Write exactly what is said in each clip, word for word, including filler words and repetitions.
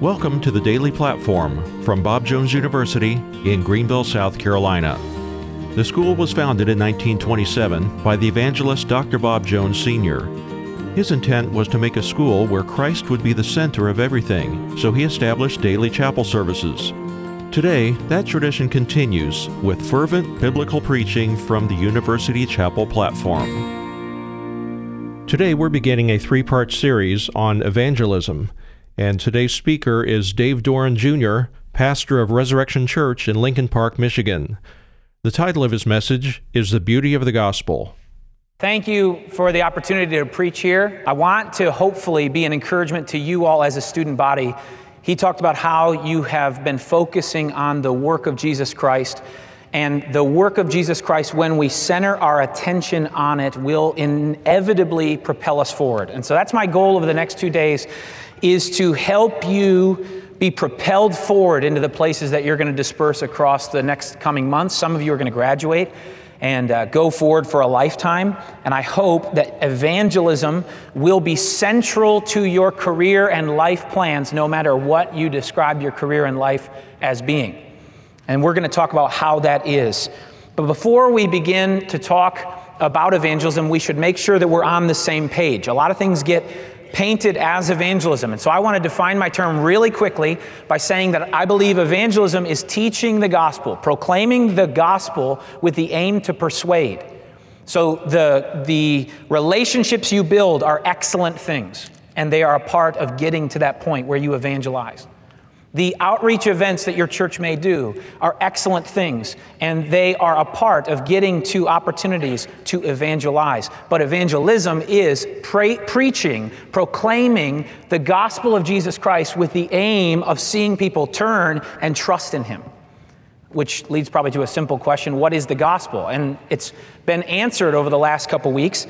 Welcome to the Daily Platform from Bob Jones University in Greenville, South Carolina. The school was founded in nineteen twenty-seven by the evangelist Doctor Bob Jones Senior His intent was to make a school where Christ would be the center of everything, so he established daily chapel services. Today, that tradition continues with fervent biblical preaching from the University Chapel platform. Today, we're beginning a three-part series on evangelism, and today's speaker is Dave Doran Junior, pastor of Resurrection Church in Lincoln Park, Michigan. The title of his message is The Beauty of the Gospel. Thank you for the opportunity to preach here. I want to hopefully be an encouragement to you all as a student body. He talked about how you have been focusing on the work of Jesus Christ, and the work of Jesus Christ, when we center our attention on it, will inevitably propel us forward. And so that's my goal over the next two days, is to help you be propelled forward into the places that you're going to disperse across the next coming months. Some of you are going to graduate and uh, go forward for a lifetime. And I hope that evangelism will be central to your career and life plans, no matter what you describe your career and life as being. And we're going to talk about how that is. But before we begin to talk about evangelism, we should make sure that we're on the same page. A lot of things get painted as evangelism. And so I want to define my term really quickly by saying that I believe evangelism is teaching the gospel, proclaiming the gospel with the aim to persuade. So the, the relationships you build are excellent things, and they are a part of getting to that point where you evangelize. The outreach events that your church may do are excellent things, and they are a part of getting to opportunities to evangelize. But evangelism is pre- preaching, proclaiming the gospel of Jesus Christ with the aim of seeing people turn and trust in Him. Which leads probably to a simple question: what is the gospel? And it's been answered over the last couple weeks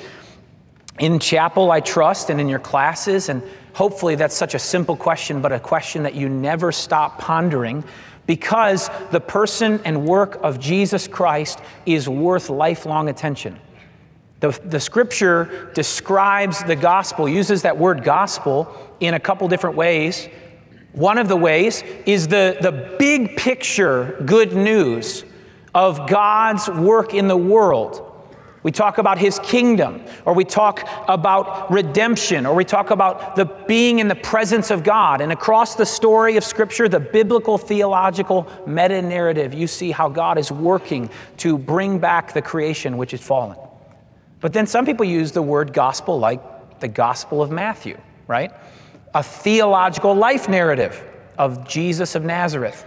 in chapel, I trust, and in your classes. And hopefully that's such a simple question, but a question that you never stop pondering, because the person and work of Jesus Christ is worth lifelong attention. The, the scripture describes the gospel, uses that word gospel in a couple different ways. One of the ways is the, the big picture good news of God's work in the world. We talk about His kingdom, or we talk about redemption, or we talk about the being in the presence of God. And across the story of Scripture, the biblical, theological meta-narrative, you see how God is working to bring back the creation which is fallen. But then some people use the word gospel like the Gospel of Matthew, right? A theological life narrative of Jesus of Nazareth.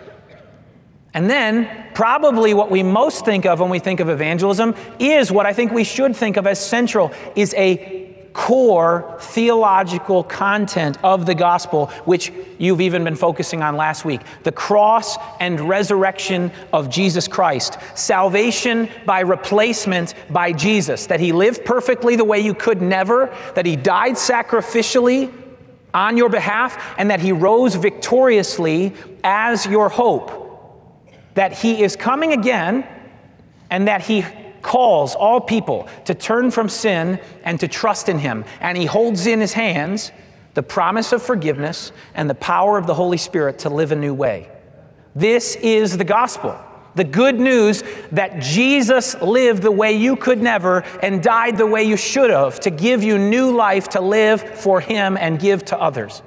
And then, probably what we most think of when we think of evangelism is what I think we should think of as central, is a core theological content of the gospel, which you've even been focusing on last week. The cross and resurrection of Jesus Christ. Salvation by replacement by Jesus. That He lived perfectly the way you could never. That He died sacrificially on your behalf. And that He rose victoriously as your hope. That He is coming again, and that He calls all people to turn from sin and to trust in Him. And He holds in His hands the promise of forgiveness and the power of the Holy Spirit to live a new way. This is the gospel. The good news that Jesus lived the way you could never and died the way you should have, to give you new life to live for Him and give to others.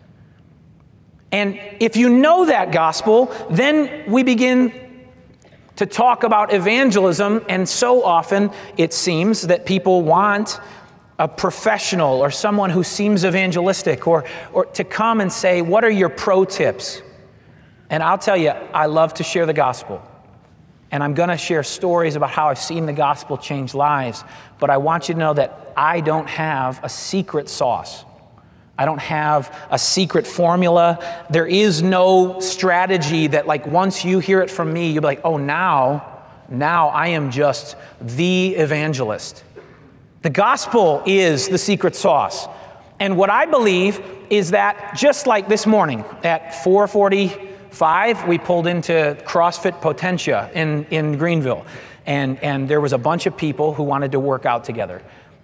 And if you know that gospel, then we begin to talk about evangelism, and so often it seems that people want a professional or someone who seems evangelistic or, or to come and say, what are your pro tips? And I'll tell you, I love to share the gospel. And I'm going to share stories about how I've seen the gospel change lives. But I want you to know that I don't have a secret sauce. I don't have a secret formula. There is no strategy that, like, once you hear it from me, you'll be like, oh, now, now I am just the evangelist. The gospel is the secret sauce. And what I believe is that just like this morning at four forty-five, we pulled into CrossFit Potentia in, in Greenville. And, and there was a bunch of people who wanted to work out together.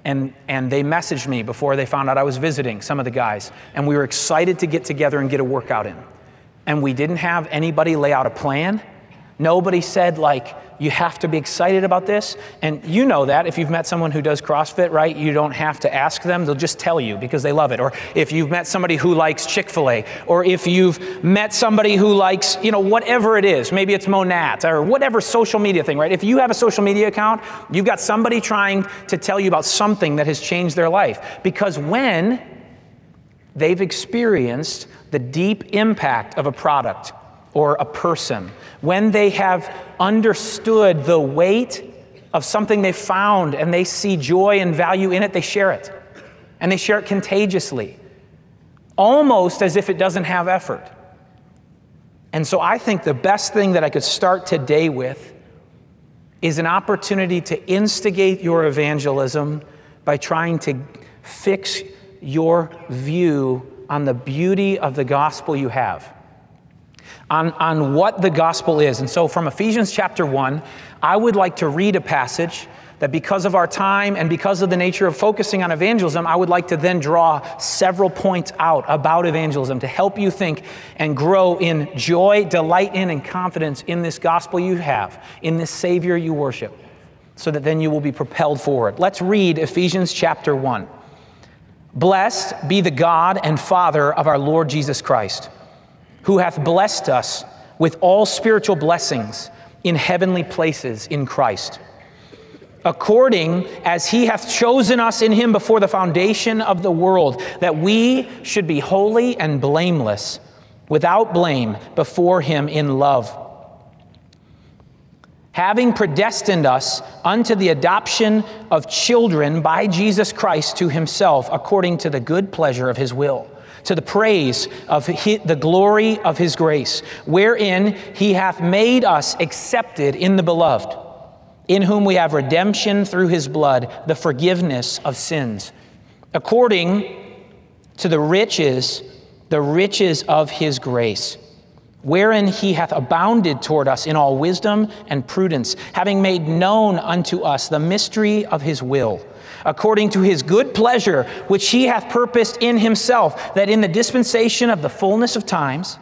and, and they messaged me before they found out I was visiting, some of the guys, and we were excited to get together and get a workout in. And we didn't have anybody lay out a plan. Nobody said, like, you have to be excited about this. And you know that if you've met someone who does CrossFit, right? You don't have to ask them. They'll just tell you because they love it. Or if you've met somebody who likes Chick-fil-A, or if you've met somebody who likes, you know, whatever it is, maybe it's Monat or whatever social media thing, right? If you have a social media account, you've got somebody trying to tell you about something that has changed their life. Because when they've experienced the deep impact of a product or a person, when they have understood the weight of something they found and they see joy and value in it, they share it. And they share it contagiously, almost as if it doesn't have effort. And so I think the best thing that I could start today with is an opportunity to instigate your evangelism by trying to fix your view on the beauty of the gospel you have. On, on what the gospel is. And so from Ephesians chapter one, I would like to read a passage that because of our time and because of the nature of focusing on evangelism, I would like to then draw several points out about evangelism to help you think and grow in joy, delight in, and confidence in this gospel you have, in this Savior you worship, so that then you will be propelled forward. Let's read Ephesians chapter one. Blessed be the God and Father of our Lord Jesus Christ, who hath blessed us with all spiritual blessings in heavenly places in Christ, according as he hath chosen us in him before the foundation of the world, that we should be holy and blameless, without blame before him in love, having predestined us unto the adoption of children by Jesus Christ to himself, according to the good pleasure of his will, to the praise of his, the glory of his grace, wherein he hath made us accepted in the beloved, in whom we have redemption through his blood, the forgiveness of sins, according to the riches, the riches of his grace, wherein he hath abounded toward us in all wisdom and prudence, having made known unto us the mystery of his will, according to his good pleasure, which he hath purposed in himself, that in the dispensation of the fullness of times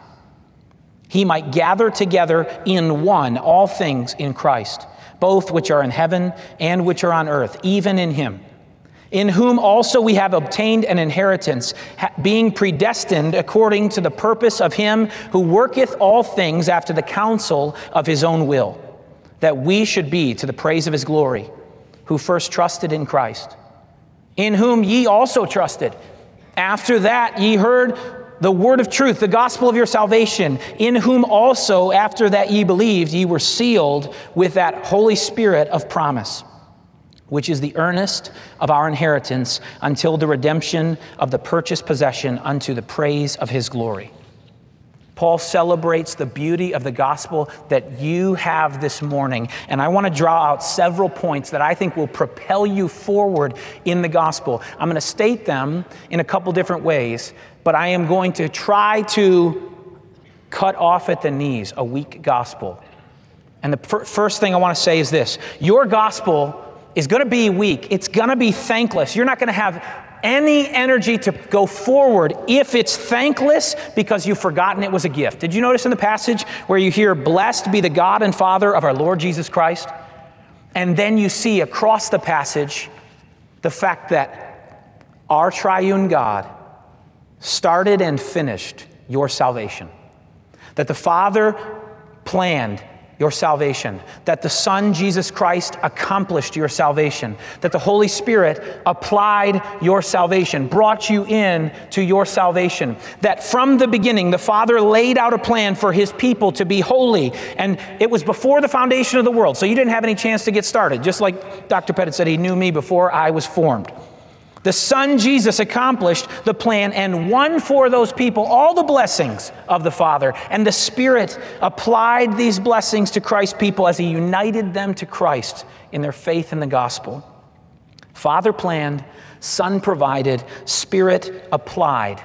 he might gather together in one all things in Christ, both which are in heaven and which are on earth, even in him, in whom also we have obtained an inheritance, being predestined according to the purpose of him who worketh all things after the counsel of his own will, that we should be to the praise of his glory, who first trusted in Christ, in whom ye also trusted. After that ye heard the word of truth, the gospel of your salvation, in whom also after that ye believed, ye were sealed with that Holy Spirit of promise, which is the earnest of our inheritance until the redemption of the purchased possession unto the praise of his glory. Paul celebrates the beauty of the gospel that you have this morning. And I want to draw out several points that I think will propel you forward in the gospel. I'm going to state them in a couple different ways, but I am going to try to cut off at the knees a weak gospel. And the fir- first thing I want to say is this: your gospel is going to be weak. It's going to be thankless. You're not going to have any energy to go forward if it's thankless because you've forgotten it was a gift. Did you notice in the passage where you hear, blessed be the God and Father of our Lord Jesus Christ? And then you see across the passage the fact that our triune God started and finished your salvation. That the Father planned your salvation, that the Son, Jesus Christ, accomplished your salvation, that the Holy Spirit applied your salvation, brought you in to your salvation, that from the beginning, the Father laid out a plan for his people to be holy, and it was before the foundation of the world, so you didn't have any chance to get started, just like Doctor Pettit said, he knew me before I was formed. The Son, Jesus, accomplished the plan and won for those people all the blessings of the Father. And the Spirit applied these blessings to Christ's people as he united them to Christ in their faith in the gospel. Father planned, Son provided, Spirit applied.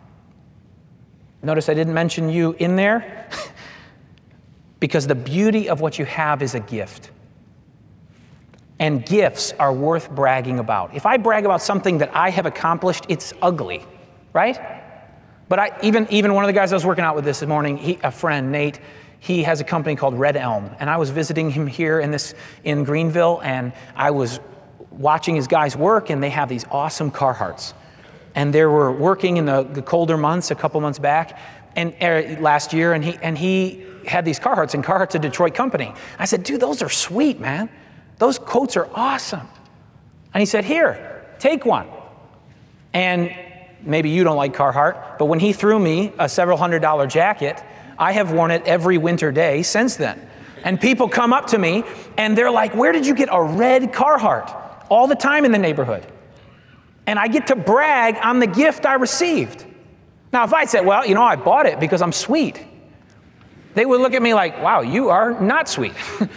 Notice I didn't mention you in there because the beauty of what you have is a gift. and gifts are worth bragging about. If I brag about something that I have accomplished, it's ugly, right? But I, even, even one of the guys I was working out with this morning, he, a friend, Nate, he has a company called Red Elm, and I was visiting him here in this in Greenville, and I was watching his guys work, and they have these awesome Carhartts. And they were working in the, the colder months, a couple months back, and uh, last year, and he and he had these Carhartts, and Carhartt's a Detroit company. I said, dude, those are sweet, man. Those coats are awesome. And he said, here, take one. And maybe you don't like Carhartt, but when he threw me a several hundred dollar jacket, I have worn it every winter day since then. And people come up to me and they're like, where did you get a red Carhartt? All the time in the neighborhood. And I get to brag on the gift I received. Now, if I said, well, you know, I bought it because I'm sweet, they would look at me like, wow, you are not sweet.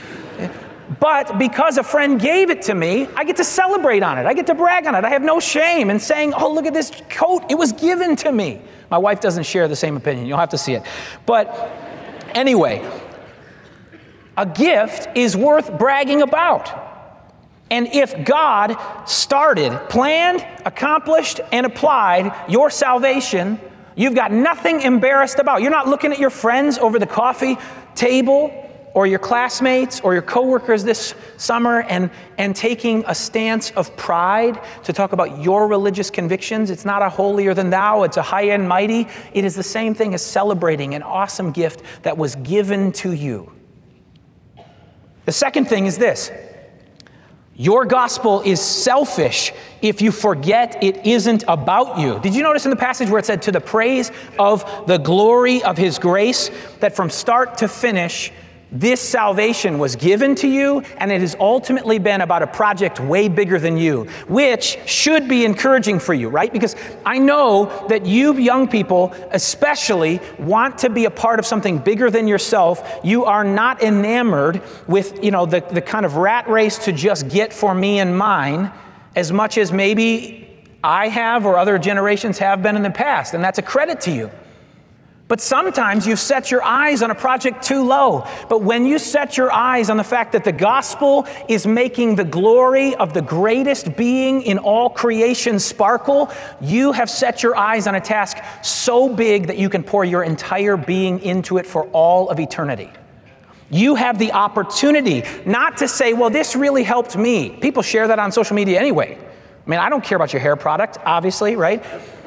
But because a friend gave it to me, I get to celebrate on it. I get to brag on it. I have no shame in saying, oh, look at this coat. It was given to me. My wife doesn't share the same opinion. You'll have to see it. But anyway, a gift is worth bragging about. And if God started, planned, accomplished, and applied your salvation, you've got nothing embarrassed about. You're not looking at your friends over the coffee table or your classmates or your coworkers this summer and, and taking a stance of pride to talk about your religious convictions. It's not a holier than thou, it's a high and mighty. It is the same thing as celebrating an awesome gift that was given to you. The second thing is this. Your gospel is selfish if you forget it isn't about you. Did you notice in the passage where it said, to the praise of the glory of his grace, that from start to finish, this salvation was given to you, and it has ultimately been about a project way bigger than you, which should be encouraging for you, right? Because I know that you young people especially want to be a part of something bigger than yourself. You are not enamored with, you know, the, the kind of rat race to just get for me and mine as much as maybe I have or other generations have been in the past, and that's a credit to you. But sometimes you set your eyes on a project too low. But when you set your eyes on the fact that the gospel is making the glory of the greatest being in all creation sparkle, you have set your eyes on a task so big that you can pour your entire being into it for all of eternity. You have the opportunity not to say, well, this really helped me. People share that on social media anyway. I mean, I don't care about your hair product, obviously, right?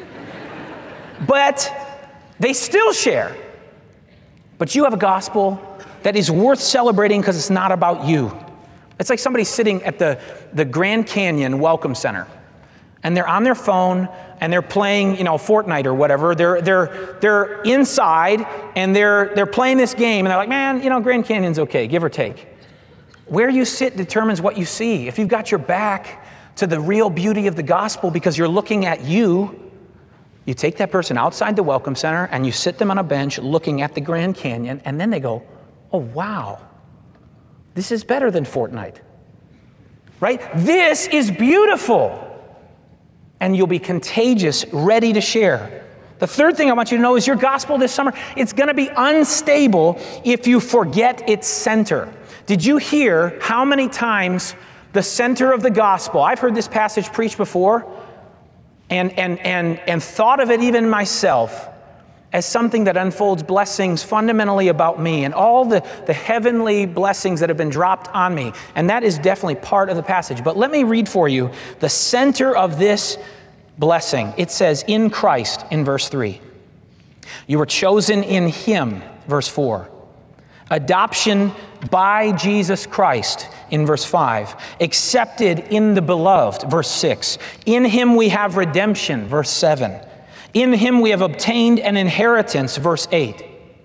But they still share. But you have a gospel that is worth celebrating because it's not about you. It's like somebody sitting at the, the Grand Canyon Welcome Center, and they're on their phone and they're playing, you know, Fortnite or whatever. They're they're they're inside and they're they're playing this game, and they're like, man, you know, Grand Canyon's okay, give or take. Where you sit determines what you see. If you've got your back to the real beauty of the gospel because you're looking at you, you take that person outside the Welcome Center and you sit them on a bench looking at the Grand Canyon, and then they go, oh, wow, this is better than Fortnite, right? This is beautiful. And you'll be contagious, ready to share. The third thing I want you to know is your gospel this summer, it's going to be unstable if you forget its center. Did you hear how many times the center of the gospel, I've heard this passage preached before, And, and, and, and thought of it even myself as something that unfolds blessings fundamentally about me and all the, the heavenly blessings that have been dropped on me. And that is definitely part of the passage. But let me read for you the center of this blessing. It says, in Christ, in verse three. You were chosen in him, verse four. Adoption by Jesus Christ, in verse five. Accepted in the beloved, verse six. In him we have redemption, verse seven. In him we have obtained an inheritance, verse eight.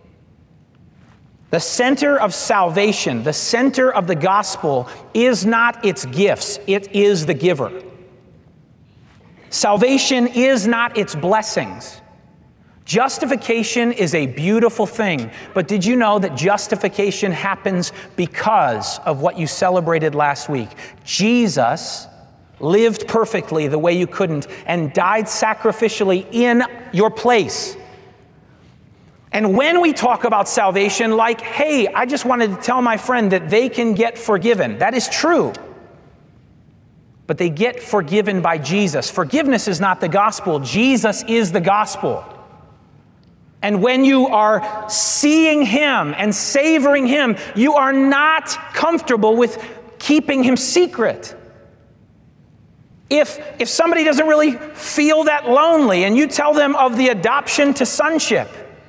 The center of salvation, the center of the gospel is not its gifts, it is the giver. Salvation is not its blessings. Justification is a beautiful thing, but did you know that justification happens because of what you celebrated last week? Jesus lived perfectly the way you couldn't and died sacrificially in your place. And when we talk about salvation, like, hey, I just wanted to tell my friend that they can get forgiven, that is true. but they get forgiven by Jesus. Forgiveness is not the gospel. Jesus is the gospel. And when you are seeing him and savoring him, you are not comfortable with keeping him secret. If, if somebody doesn't really feel that lonely and you tell them of the adoption to sonship,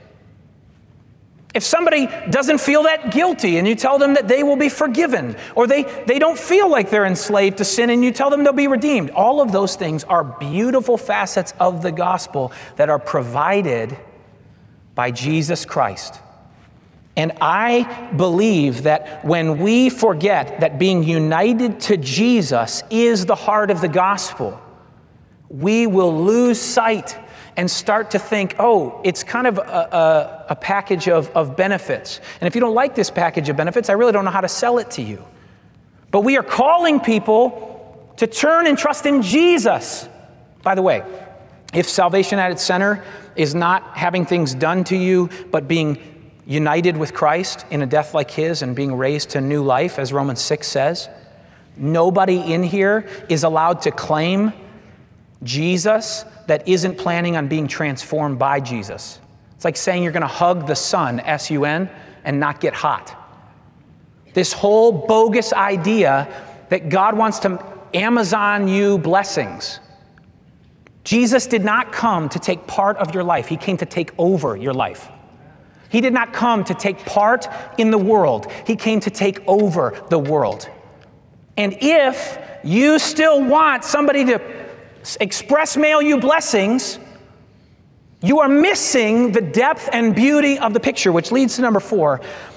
if somebody doesn't feel that guilty and you tell them that they will be forgiven, or they, they don't feel like they're enslaved to sin and you tell them they'll be redeemed, all of those things are beautiful facets of the gospel that are provided by Jesus Christ. And I believe that when we forget that being united to Jesus is the heart of the gospel, we will lose sight and start to think, oh, it's kind of a, a, a package of, of benefits. And if you don't like this package of benefits, I really don't know how to sell it to you. But we are calling people to turn and trust in Jesus. By the way, if salvation at its center is not having things done to you, but being united with Christ in a death like his and being raised to new life, as Romans six says, nobody in here is allowed to claim Jesus that isn't planning on being transformed by Jesus. It's like saying you're going to hug the sun, S U N, and not get hot. This whole bogus idea that God wants to Amazon you blessings. Jesus did not come to take part of your life. He came to take over your life. He did not come to take part in the world. He came to take over the world. And if you still want somebody to express mail you blessings, you are missing the depth and beauty of the picture, which leads to number four,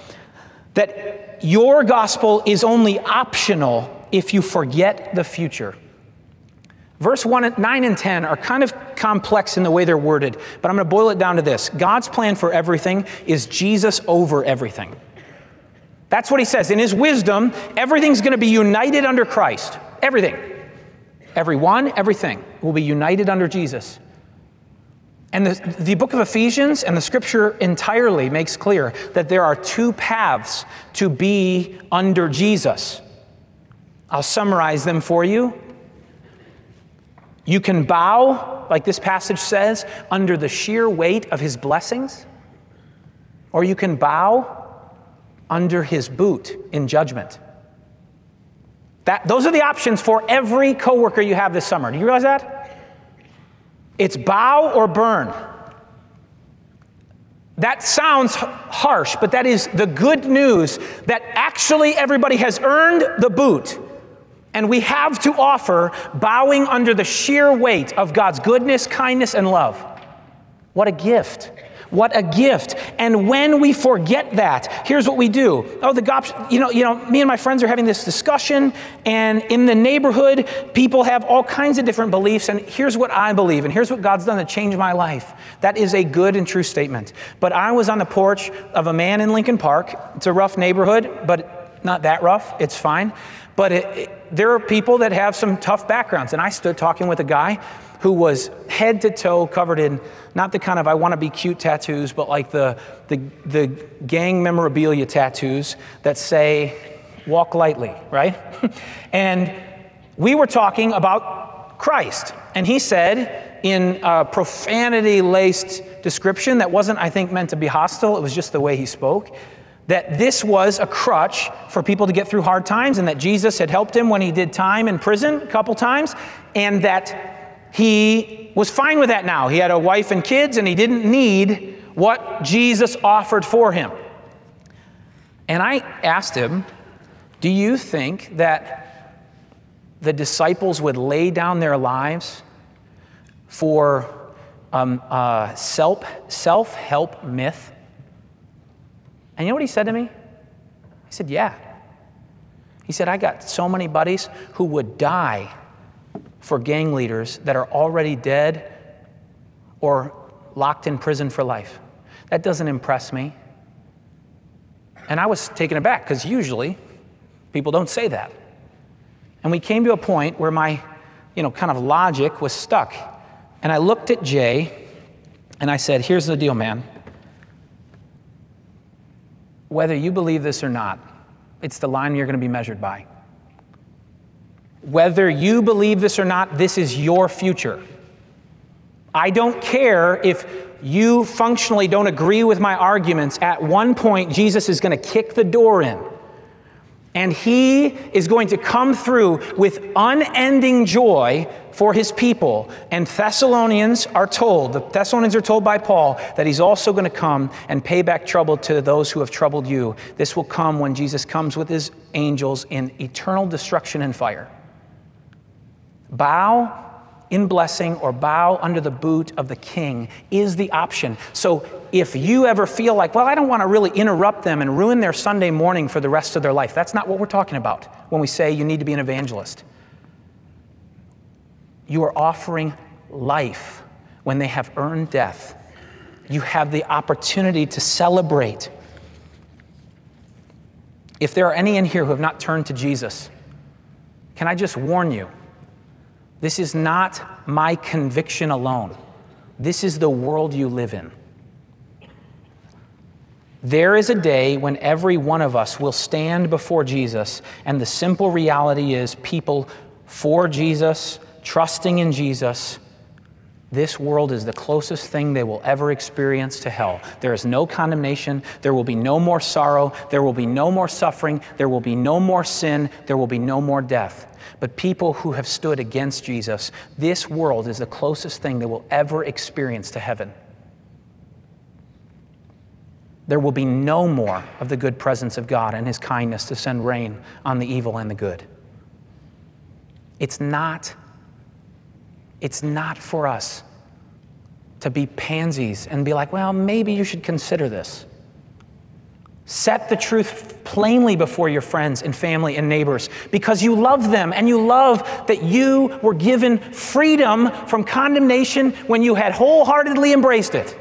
that your gospel is only optional if you forget the future. Verse one, nine and ten are kind of complex in the way they're worded, but I'm going to boil it down to this. God's plan for everything is Jesus over everything. That's what he says. In his wisdom, everything's going to be united under Christ. Everything. Everyone, everything will be united under Jesus. And the, the book of Ephesians and the scripture entirely makes clear that there are two paths to be under Jesus. I'll summarize them for you. You can bow, like this passage says, under the sheer weight of his blessings, or you can bow under his boot in judgment. That, those are the options for every coworker you have this summer. Do you realize that? It's bow or burn. That sounds harsh, but that is the good news that actually everybody has earned the boot. And we have to offer bowing under the sheer weight of God's goodness, kindness, and love. What a gift. What a gift. And when we forget that, here's what we do. Oh, the gops, you know, you know, me and my friends are having this discussion, and in the neighborhood, people have all kinds of different beliefs, and here's what I believe, and here's what God's done to change my life. That is a good and true statement. But I was on the porch of a man in Lincoln Park. It's a rough neighborhood, but not that rough. It's fine. But it, it, there are people that have some tough backgrounds. And I stood talking with a guy who was head to toe covered in not the kind of I want to be cute tattoos, but like the, the, the gang memorabilia tattoos that say, walk lightly, right? And we were talking about Christ. And he said in a profanity-laced description that wasn't, I think, meant to be hostile. It was just the way he spoke. That this was a crutch for people to get through hard times, and that Jesus had helped him when he did time in prison a couple times, and that he was fine with that now. He had a wife and kids, and he didn't need what Jesus offered for him. And I asked him, do you think that the disciples would lay down their lives for um, uh, self, self-help myth? And you know what he said to me? He said, yeah. He said, I got so many buddies who would die for gang leaders that are already dead or locked in prison for life. That doesn't impress me. And I was taken aback because usually people don't say that. And we came to a point where my, you know, kind of logic was stuck. And I looked at Jay and I said, here's the deal, man. Whether you believe this or not, it's the line you're going to be measured by. Whether you believe this or not, this is your future. I don't care if you functionally don't agree with my arguments. At one point, Jesus is going to kick the door in. And he is going to come through with unending joy for his people. And Thessalonians are told, the Thessalonians are told by Paul, that he's also going to come and pay back trouble to those who have troubled you. This will come when Jesus comes with his angels in eternal destruction and fire. Bow in blessing or bow under the boot of the king is the option. So if you ever feel like, well, I don't want to really interrupt them and ruin their Sunday morning for the rest of their life, that's not what we're talking about when we say you need to be an evangelist. You are offering life when they have earned death. You have the opportunity to celebrate. If there are any in here who have not turned to Jesus, can I just warn you, this is not my conviction alone. This is the world you live in. There is a day when every one of us will stand before Jesus, and the simple reality is people for Jesus, trusting in Jesus, this world is the closest thing they will ever experience to hell. There is no condemnation. There will be no more sorrow. There will be no more suffering. There will be no more sin. There will be no more death. But people who have stood against Jesus, this world is the closest thing they will ever experience to heaven. There will be no more of the good presence of God and his kindness to send rain on the evil and the good. It's not, it's not for us to be pansies and be like, well, maybe you should consider this. Set the truth plainly before your friends and family and neighbors because you love them and you love that you were given freedom from condemnation when you had wholeheartedly embraced it.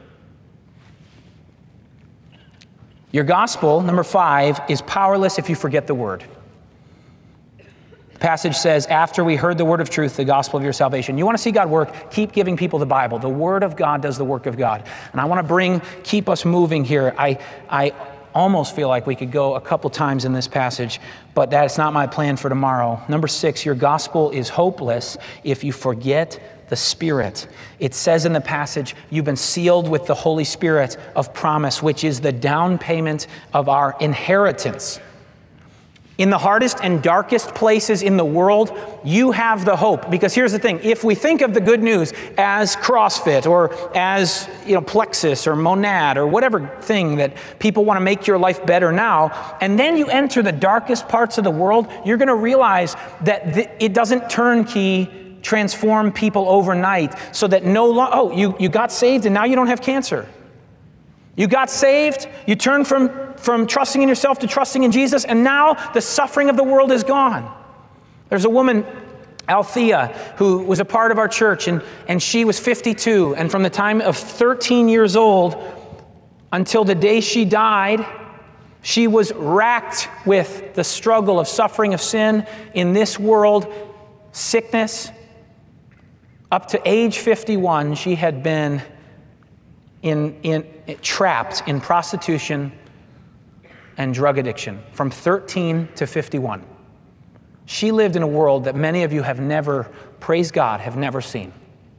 Your gospel, number five, is powerless if you forget the word. The passage says, after we heard the word of truth, the gospel of your salvation. You want to see God work? Keep giving people the Bible. The word of God does the work of God. And I want to bring, keep us moving here. I, I almost feel like we could go a couple times in this passage, but that's not my plan for tomorrow. Number six, your gospel is hopeless if you forget the Spirit. It says in the passage, you've been sealed with the Holy Spirit of promise, which is the down payment of our inheritance. In the hardest and darkest places in the world, you have the hope. Because here's the thing, if we think of the good news as CrossFit or as, you know, Plexus or Monad or whatever thing that people want to make your life better now, and then you enter the darkest parts of the world, you're going to realize that th- it doesn't turnkey transform people overnight so that no lo- oh, you, you got saved and now you don't have cancer. You got saved, you turned from, from trusting in yourself to trusting in Jesus, and now the suffering of the world is gone. There's a woman, Althea, who was a part of our church, and, and she was fifty-two, and from the time of thirteen years old until the day she died, she was racked with the struggle of suffering of sin in this world, sickness. Up to age fifty-one, she had been In, in, trapped in prostitution and drug addiction from thirteen to fifty-one. She lived in a world that many of you have never, praise God, have never seen.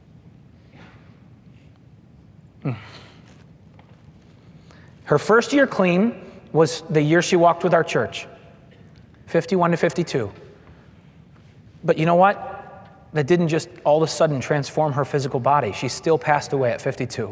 Her first year clean was the year she walked with our church, fifty-one to fifty-two. But you know what? That didn't just all of a sudden transform her physical body. She still passed away at fifty-two.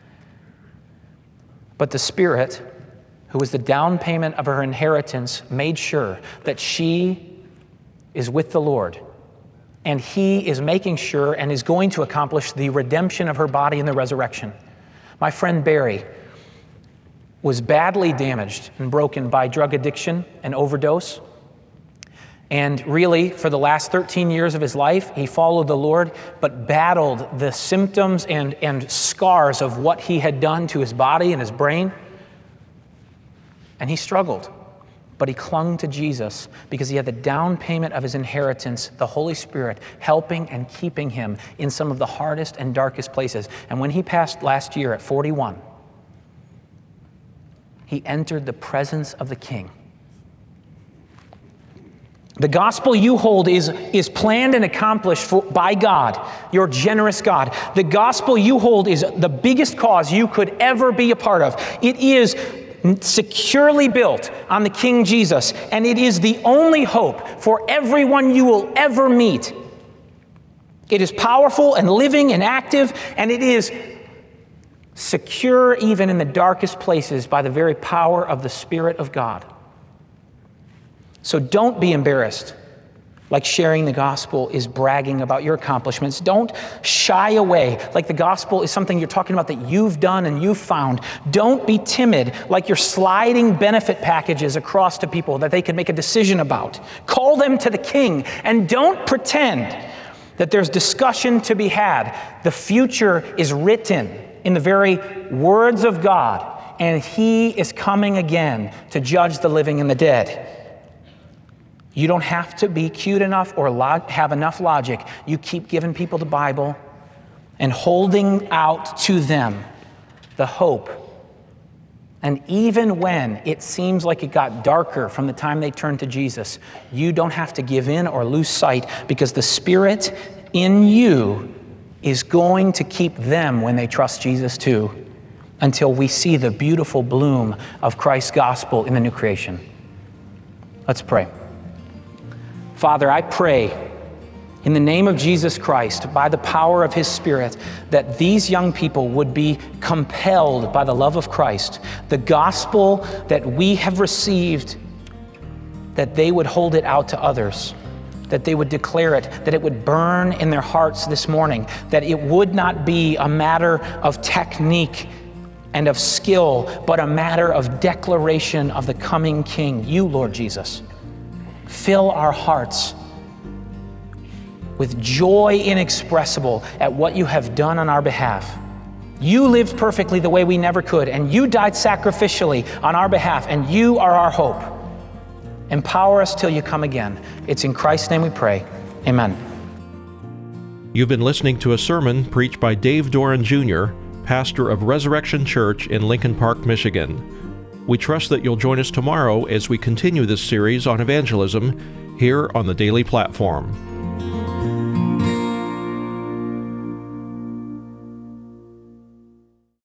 But the Spirit, who was the down payment of her inheritance, made sure that she is with the Lord. And he is making sure and is going to accomplish the redemption of her body in the resurrection. My friend Barry was badly damaged and broken by drug addiction and overdose. And really, for the last thirteen years of his life, he followed the Lord, but battled the symptoms and, and scars of what he had done to his body and his brain. And he struggled, but he clung to Jesus because he had the down payment of his inheritance, the Holy Spirit, helping and keeping him in some of the hardest and darkest places. And when he passed last year at forty-one, he entered the presence of the King. The gospel you hold is, is planned and accomplished for, by God, your generous God. The gospel you hold is the biggest cause you could ever be a part of. It is securely built on the King Jesus, and it is the only hope for everyone you will ever meet. It is powerful and living and active, and it is secure even in the darkest places by the very power of the Spirit of God. So don't be embarrassed, like sharing the gospel is bragging about your accomplishments. Don't shy away, like the gospel is something you're talking about that you've done and you've found. Don't be timid, like you're sliding benefit packages across to people that they can make a decision about. Call them to the King, and don't pretend that there's discussion to be had. The future is written in the very words of God, and He is coming again to judge the living and the dead. You don't have to be cute enough or log- have enough logic. You keep giving people the Bible and holding out to them the hope. And even when it seems like it got darker from the time they turned to Jesus, you don't have to give in or lose sight, because the Spirit in you is going to keep them when they trust Jesus too, until we see the beautiful bloom of Christ's gospel in the new creation. Let's pray. Father, I pray in the name of Jesus Christ, by the power of His Spirit, that these young people would be compelled by the love of Christ, the gospel that we have received, that they would hold it out to others, that they would declare it, that it would burn in their hearts this morning, that it would not be a matter of technique and of skill, but a matter of declaration of the coming King, you, Lord Jesus. Fill our hearts with joy inexpressible at what you have done on our behalf. You lived perfectly the way we never could, and you died sacrificially on our behalf, and you are our hope. Empower us till you come again. It's in Christ's name we pray. Amen. You've been listening to a sermon preached by Dave Doran Junior, pastor of Resurrection Church in Lincoln Park, Michigan. We trust that you'll join us tomorrow as we continue this series on evangelism here on the Daily Platform.